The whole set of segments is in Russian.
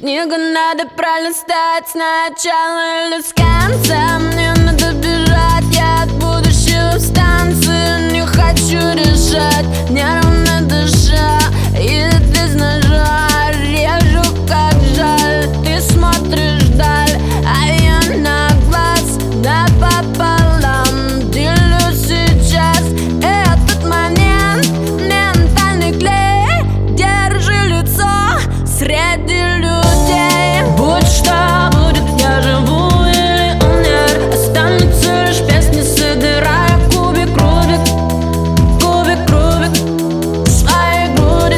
Книгу надо пролистать сначала или с конца. Мне надо бежать, я от будущего в станции. Не хочу решать, неровно дыша, или без ножа режу, как жаль. Ты смотришь вдаль, а я на глаз напополам делюсь сейчас. Этот момент, ментальный клей, держи лицо среди людей. Будь что будет, я живу или умер. Останутся лишь песни, собирая кубик Рубик, кубик Рубик в своей груди.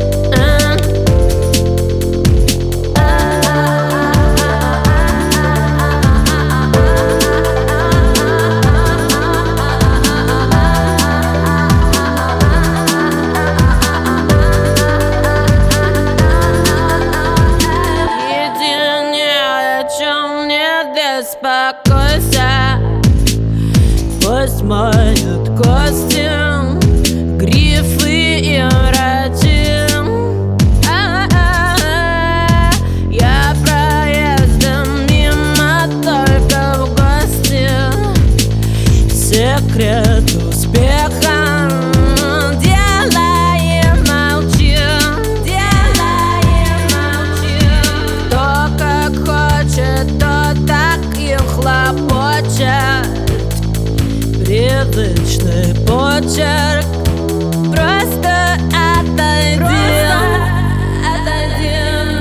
Беспокойся, пусть моют кости, грифы и врачи. Я проездом мимо только в гости. Секрет успеха делаем молчи, делаем молчи. Кто как хочет, тот так и хлопочет. Привычный почерк. Просто отойди, отойди.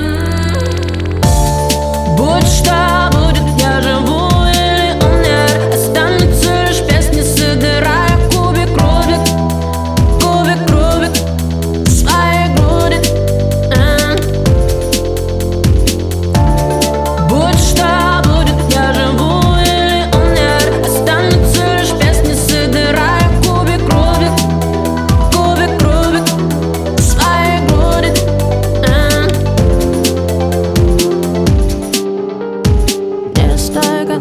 Будь что будет, я живу или умер. Останутся лишь песни, собирая кубик Рубик, кубик Рубик в своей груди. Будь что будет, я живу или умер. Останутся лишь песни, собирая кубик Рубик, кубик Рубик в своей груди. Не стойка,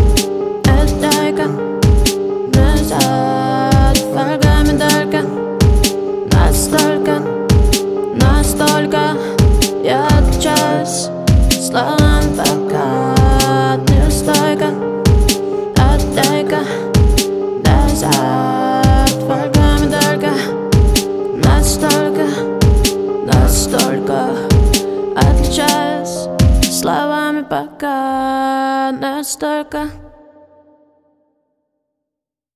назад фольгами только. Настолько, настолько я отличаюсь словам пока. Не стойка, отдай-ка, назад фольгами только. Настолько, настолько отличаюсь словами пока. Настолько.